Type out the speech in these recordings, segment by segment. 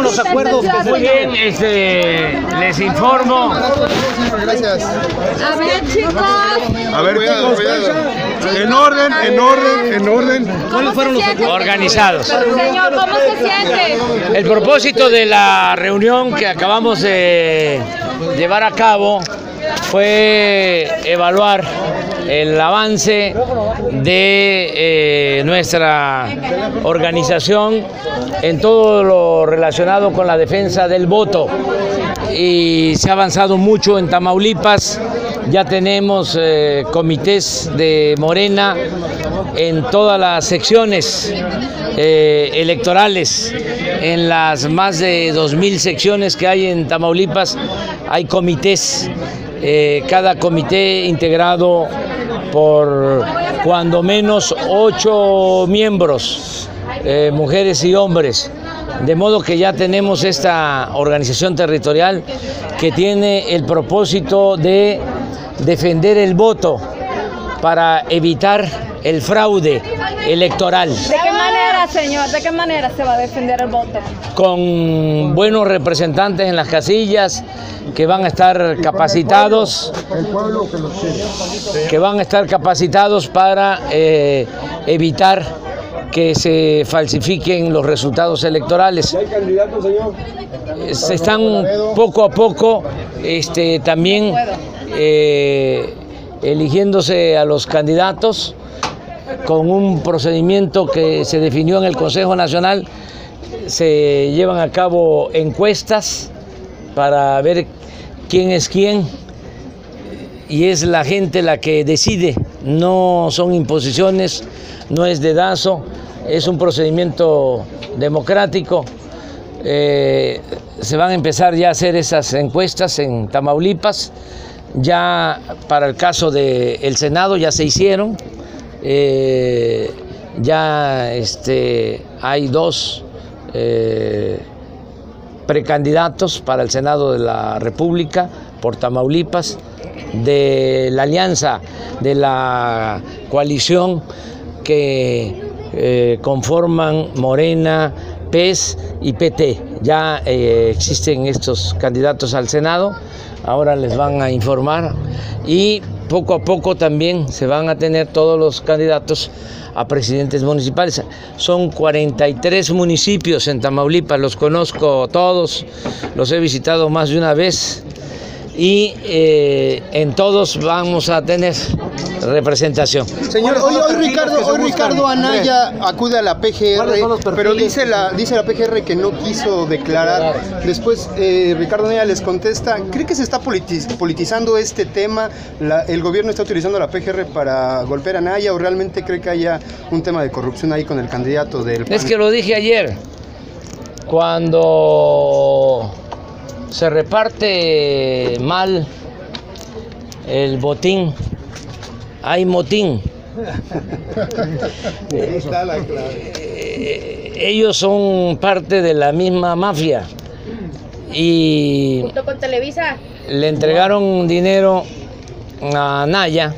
los acuerdos que muy bien, les informo. Gracias. A ver, chicos. A ver, chicos, en orden. ¿Cuáles fueron los acuerdos? Organizados. Señor, ¿cómo se siente? El propósito de la reunión que acabamos de llevar a cabo fue evaluar el avance de nuestra organización en todo lo relacionado con la defensa del voto. Y se ha avanzado mucho en Tamaulipas. Ya tenemos comités de Morena en todas las secciones electorales. En las más de 2,000 secciones que hay en Tamaulipas hay comités, cada comité integrado por cuando menos 8 miembros, mujeres y hombres. De modo que ya tenemos esta organización territorial que tiene el propósito de defender el voto para evitar el fraude electoral. ¿De qué manera, señor? ¿De qué manera se va a defender el voto? Con buenos representantes en las casillas que van a estar capacitados, para evitar que se falsifiquen los resultados electorales. ¿Hay candidatos, señor? Se están poco a poco también eligiéndose a los candidatos con un procedimiento que se definió en el Consejo Nacional. Se llevan a cabo encuestas para ver quién es quién y es la gente la que decide, no son imposiciones, no es dedazo, es un procedimiento democrático. Se van a empezar ya a hacer esas encuestas en Tamaulipas, ya para el caso del Senado ya se hicieron, ya hay 2 precandidatos para el Senado de la República por Tamaulipas, de la alianza, de la coalición que conforman Morena, PES y PT. Ya existen estos candidatos al Senado, ahora les van a informar y poco a poco también se van a tener todos los candidatos a presidentes municipales. Son 43 municipios en Tamaulipas, los conozco todos, los he visitado más de una vez y en todos vamos a tener representación. Señor, hoy Ricardo Anaya acude a la PGR, pero dice la PGR que no quiso declarar. Después Ricardo Anaya les contesta, ¿cree que se está politizando este tema? ¿El gobierno está utilizando la PGR para golpear a Anaya o realmente cree que haya un tema de corrupción ahí con el candidato del PAN? Es que lo dije ayer, cuando se reparte mal el botín, hay motín. Ellos son parte de la misma mafia y ¿Junto con Televisa? le entregaron dinero a Anaya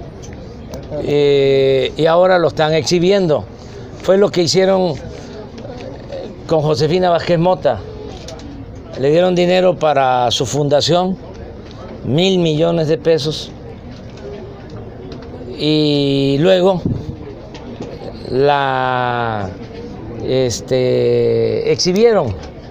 y ahora lo están exhibiendo. Fue lo que hicieron con Josefina Vázquez Mota. Le dieron dinero para su fundación, 1,000 millones de pesos. Y luego la exhibieron.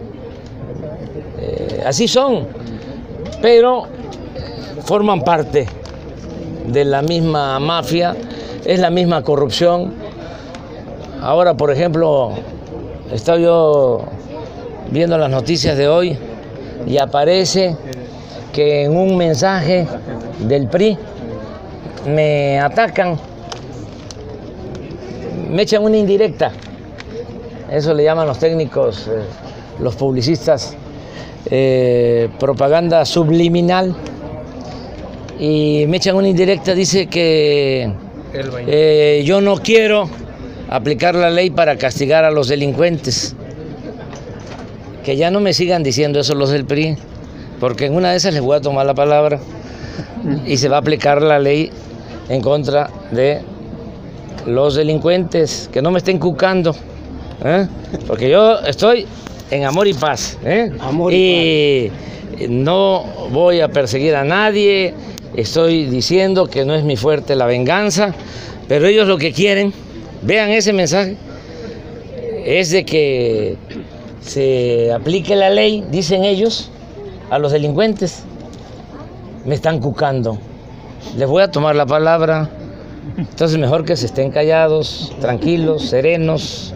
Así son, pero forman parte de la misma mafia, es la misma corrupción. Ahora, por ejemplo, estaba yo viendo las noticias de hoy y aparece que en un mensaje del PRI me atacan, me echan una indirecta, eso le llaman los técnicos, los publicistas, propaganda subliminal, y me echan una indirecta, dice que yo no quiero aplicar la ley para castigar a los delincuentes, que ya no me sigan diciendo eso los del PRI, porque en una de esas les voy a tomar la palabra y se va a aplicar la ley en contra de los delincuentes, que no me estén cucando, porque yo estoy en amor y paz, ¿eh? Amor y no voy a perseguir a nadie, estoy diciendo que no es mi fuerte la venganza, pero ellos lo que quieren, vean ese mensaje, es de que se aplique la ley, dicen ellos, a los delincuentes. Me están cucando, les voy a tomar la palabra, entonces mejor que se estén callados, tranquilos, serenos,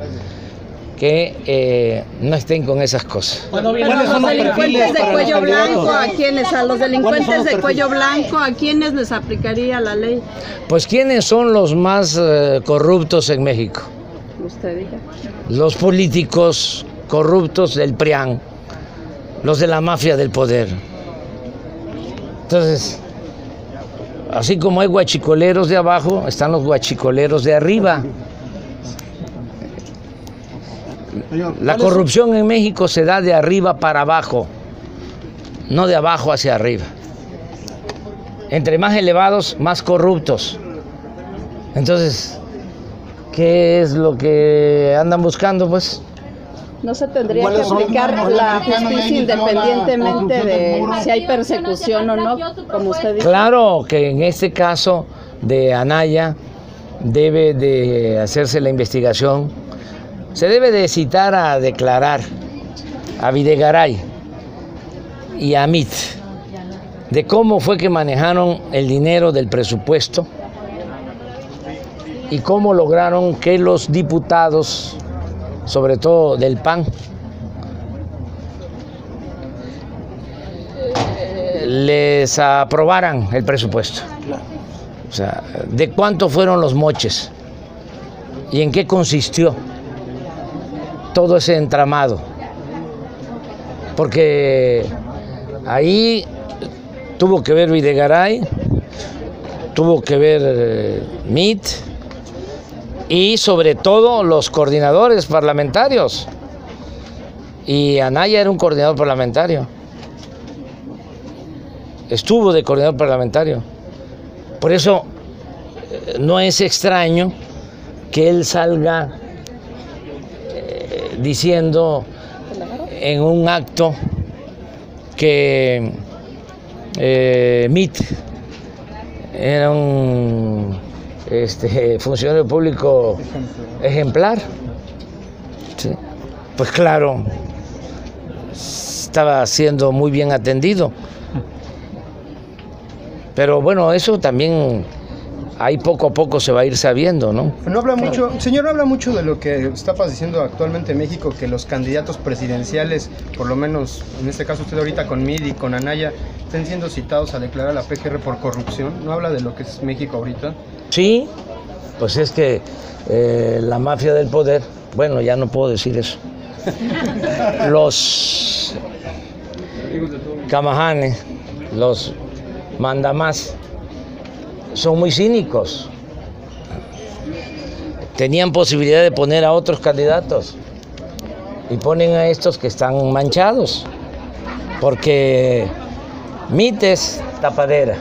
que no estén con esas cosas. Bueno, los delincuentes de cuello blanco, ¿a quiénes? A los delincuentes de cuello blanco, ¿a quiénes les aplicaría la ley? Pues ¿quiénes son los más corruptos en México? Usted diga. Los políticos corruptos del PRIAN, los de la mafia del poder. Entonces, así como hay guachicoleros de abajo, están los guachicoleros de arriba. La corrupción en México se da de arriba para abajo, no de abajo hacia arriba. Entre más elevados, más corruptos. Entonces, ¿qué es lo que andan buscando, pues? ¿No se tendría que aplicar la justicia independientemente de si hay persecución o no, como usted dice? Claro que en este caso de Anaya debe de hacerse la investigación. Se debe de citar a declarar a Videgaray y a Mit de cómo fue que manejaron el dinero del presupuesto y cómo lograron que los diputados, sobre todo del PAN, les aprobaran el presupuesto. O sea, de cuánto fueron los moches y en qué consistió todo ese entramado. Porque ahí tuvo que ver Videgaray, tuvo que ver Mit y sobre todo los coordinadores parlamentarios. Y Anaya era un coordinador parlamentario. Estuvo de coordinador parlamentario. Por eso no es extraño que él salga diciendo en un acto que Mit era un funcionario público ejemplar. Sí. Pues claro, estaba siendo muy bien atendido. Pero bueno, eso también ahí poco a poco se va a ir sabiendo, ¿no? No habla mucho, señor, habla mucho de lo que está padeciendo actualmente en México, que los candidatos presidenciales, por lo menos en este caso usted ahorita con Mid y con Anaya, estén siendo citados a declarar a la PGR por corrupción. ¿No habla de lo que es México ahorita? Sí, pues es que la mafia del poder, bueno, ya no puedo decir eso. Los camajanes, los mandamás, son muy cínicos. Tenían posibilidad de poner a otros candidatos y ponen a estos que están manchados, porque Mit es tapadera.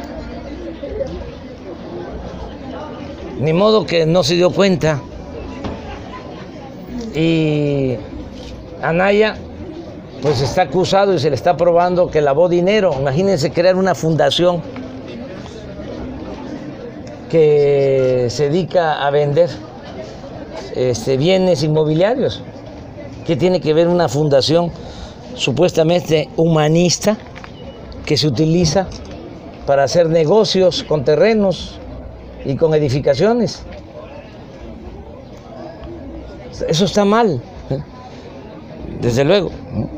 Ni modo que no se dio cuenta. Y Anaya pues está acusado y se le está probando que lavó dinero. Imagínense crear una fundación que se dedica a vender bienes inmobiliarios. ¿Qué tiene que ver una fundación supuestamente humanista que se utiliza para hacer negocios con terrenos y con edificaciones? Eso está mal, desde luego.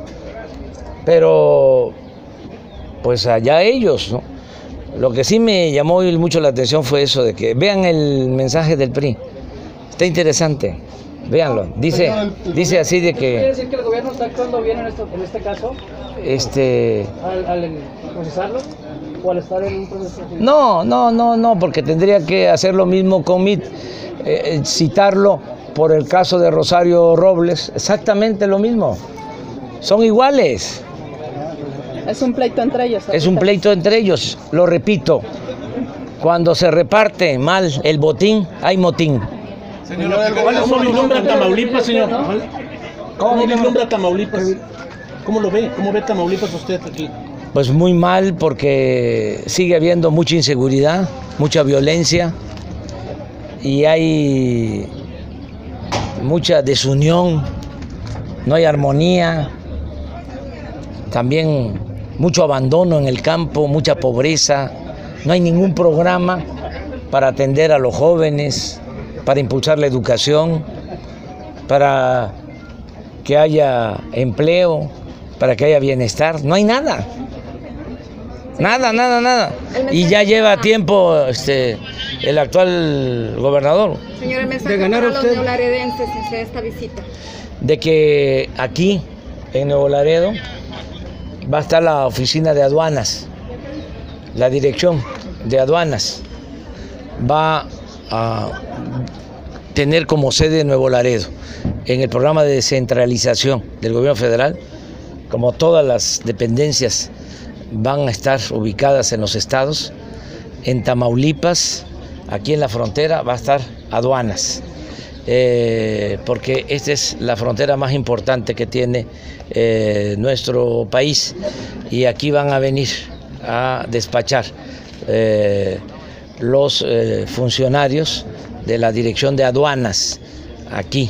Pero pues allá ellos, ¿no? Lo que sí me llamó mucho la atención fue eso de que vean el mensaje del PRI. Está interesante, véanlo. Dice así de que... ¿Quiere decir que el gobierno está actuando bien en este caso? ¿Al procesarlo o al estar en un proceso? No, porque tendría que hacer lo mismo con Mit, citarlo por el caso de Rosario Robles, exactamente lo mismo. Son iguales. Es un pleito entre ellos. Es un pleito entre ellos, lo repito. Cuando se reparte mal el botín, hay motín. Señor, ¿cuál es su nombre en Tamaulipas, señor? ¿Cómo vislumbra Tamaulipas? ¿Cómo lo ve? ¿Cómo ve Tamaulipas usted aquí? Pues muy mal, porque sigue habiendo mucha inseguridad, mucha violencia y hay mucha desunión, no hay armonía, también mucho abandono en el campo, mucha pobreza, no hay ningún programa para atender a los jóvenes, para impulsar la educación, para que haya empleo, para que haya bienestar, no hay nada. Nada. Y ya lleva tiempo el actual gobernador. Señor, el mensaje para los neolaredenses de esta visita. De que aquí, en Nuevo Laredo, va a estar la oficina de aduanas, la dirección de aduanas. Va a tener como sede Nuevo Laredo, en el programa de descentralización del gobierno federal, como todas las dependencias van a estar ubicadas en los estados. En Tamaulipas, aquí en la frontera, va a estar aduanas, porque esta es la frontera más importante que tiene nuestro país, y aquí van a venir a despachar los funcionarios de la Dirección de Aduanas aquí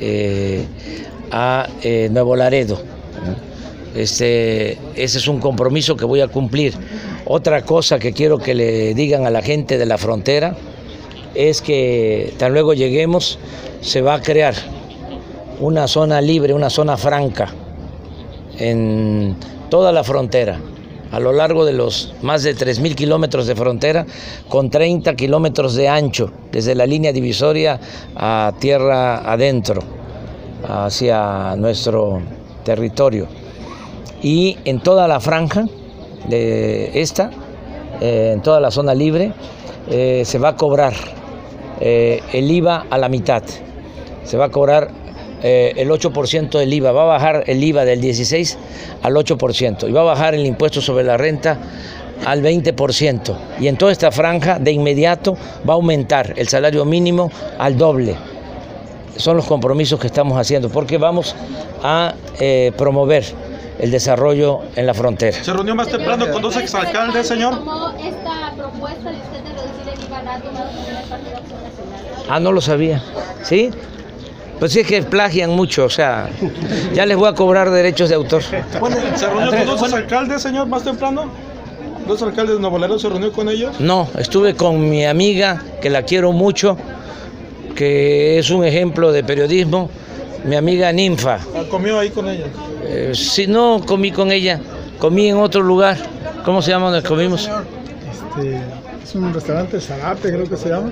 a Nuevo Laredo. Ese es un compromiso que voy a cumplir. Otra cosa que quiero que le digan a la gente de la frontera es que tan luego lleguemos, se va a crear una zona libre, una zona franca en toda la frontera, a lo largo de los más de 3,000 kilómetros de frontera, con 30 kilómetros de ancho, desde la línea divisoria a tierra adentro, hacia nuestro territorio. Y en toda la franja de en toda la zona libre, se va a cobrar el IVA a la mitad. Se va a cobrar el 8% del IVA. Va a bajar el IVA del 16% al 8%. Y va a bajar el impuesto sobre la renta al 20%. Y en toda esta franja, de inmediato, va a aumentar el salario mínimo al doble. Son los compromisos que estamos haciendo, porque vamos a promover el desarrollo en la frontera. ¿Se reunió más temprano con dos exalcaldes, señor? ¿Cómo esta propuesta de usted de reducir el IVA ha tomado también el Partido Acción Nacional? No lo sabía. ¿Sí? Pues sí, es que plagian mucho, o sea, ya les voy a cobrar derechos de autor. Bueno, ¿se reunió con dos alcaldes, señor, más temprano? ¿Dos alcaldes de Nuevo Laredo se reunió con ellos? No, estuve con mi amiga, que la quiero mucho, que es un ejemplo de periodismo, mi amiga Ninfa. ¿Comió ahí con ella? Sí, no comí con ella, comí en otro lugar. ¿Cómo se llama donde comimos? Es un restaurante, Zárate, creo que se llama.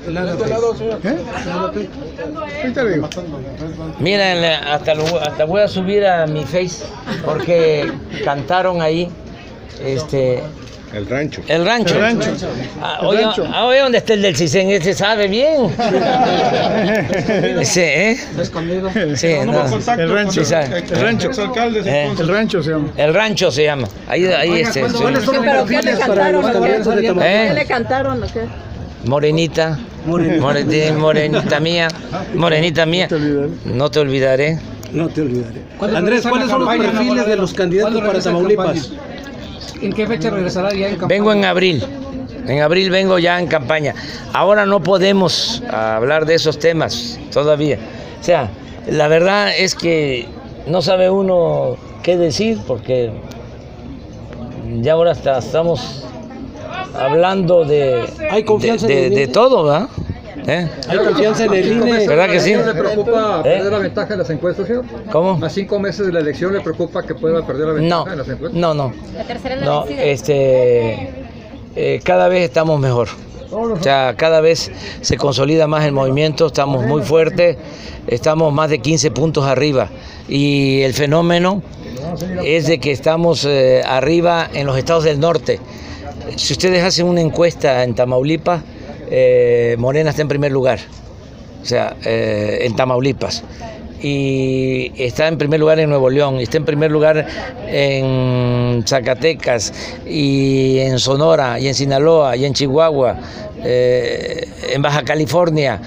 Ahorita le digo. Mira, hasta voy a subir a mi Face, porque cantaron ahí. El rancho. El rancho. Oye, ¿dónde está el del CISEN? Ese sabe bien. Ese, Escondido. Sí, no. El rancho. Sí, El rancho. El rancho se llama. El rancho se llama. Ahí sí. ¿Pero qué le cantaron? ¿Qué le cantaron o qué? Morenita mía, no te olvidaré. No te olvidaré. Andrés, ¿cuáles son los perfiles de los candidatos para Tamaulipas? ¿En qué fecha regresará ya en campaña? Vengo en abril. En abril vengo ya en campaña. Ahora no podemos hablar de esos temas todavía. O sea, la verdad es que no sabe uno qué decir, porque ya ahora estamos hablando de todo, ¿verdad? ¿Hay confianza en el INE? ¿Verdad que sí? ¿No le preocupa perder la ventaja en las encuestas, señor? ¿Cómo? ¿A 5 meses de la elección le preocupa que pueda perder la ventaja en las encuestas? No. La tercera es la vencida. Cada vez estamos mejor. O sea, cada vez se consolida más el movimiento, estamos muy fuertes, estamos más de 15 puntos arriba. Y el fenómeno es de que estamos arriba en los estados del norte. Si ustedes hacen una encuesta en Tamaulipas, Morena está en primer lugar, o sea, en Tamaulipas, y está en primer lugar en Nuevo León, y está en primer lugar en Zacatecas, y en Sonora, y en Sinaloa, y en Chihuahua, en Baja California.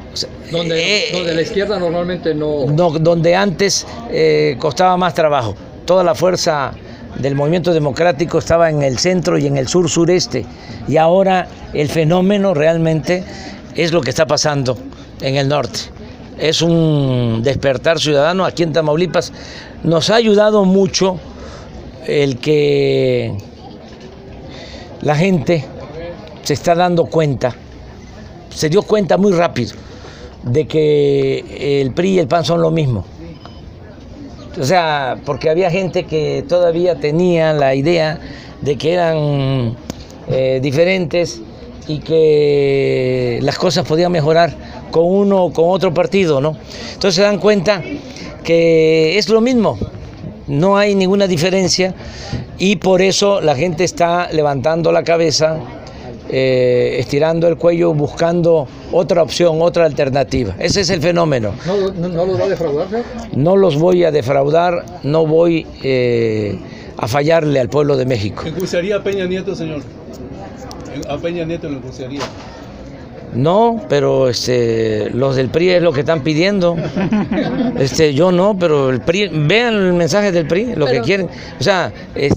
Donde la izquierda normalmente no... Donde antes costaba más trabajo. Toda la fuerza del movimiento democrático estaba en el centro y en el sur-sureste. Y ahora el fenómeno realmente es lo que está pasando en el norte. Es un despertar ciudadano. Aquí en Tamaulipas nos ha ayudado mucho el que la gente se está dando cuenta, se dio cuenta muy rápido de que el PRI y el PAN son lo mismo. O sea, porque había gente que todavía tenía la idea de que eran diferentes y que las cosas podían mejorar con uno o con otro partido, ¿no? Entonces se dan cuenta que es lo mismo, no hay ninguna diferencia y por eso la gente está levantando la cabeza, estirando el cuello, buscando otra opción, otra alternativa. Ese es el fenómeno. ¿No los va a defraudar, señor? No los voy a defraudar, no voy a fallarle al pueblo de México. ¿Enjuiciaría a Peña Nieto, señor? ¿A Peña Nieto lo enjuiciaría? No, pero los del PRI es lo que están pidiendo. Yo no, pero el PRI, vean el mensaje del PRI, lo que quieren. O sea,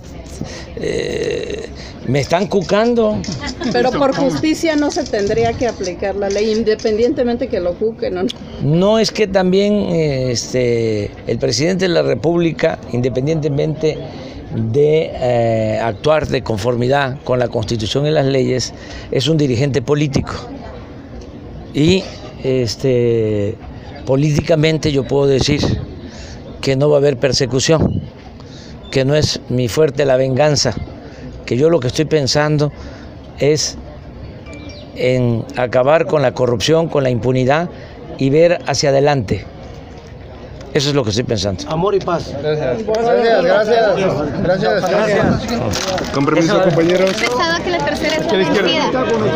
me están cucando. Pero por justicia no se tendría que aplicar la ley, independientemente que lo cuquen o no. No, es que también el presidente de la República, independientemente de actuar de conformidad con la Constitución y las leyes, es un dirigente político. Y políticamente yo puedo decir que no va a haber persecución, que no es mi fuerte la venganza, que yo lo que estoy pensando es en acabar con la corrupción, con la impunidad y ver hacia adelante. Eso es lo que estoy pensando. Amor y paz. Gracias. Gracias. Con permiso, compañeros. Pensaba que la tercera es la vencida.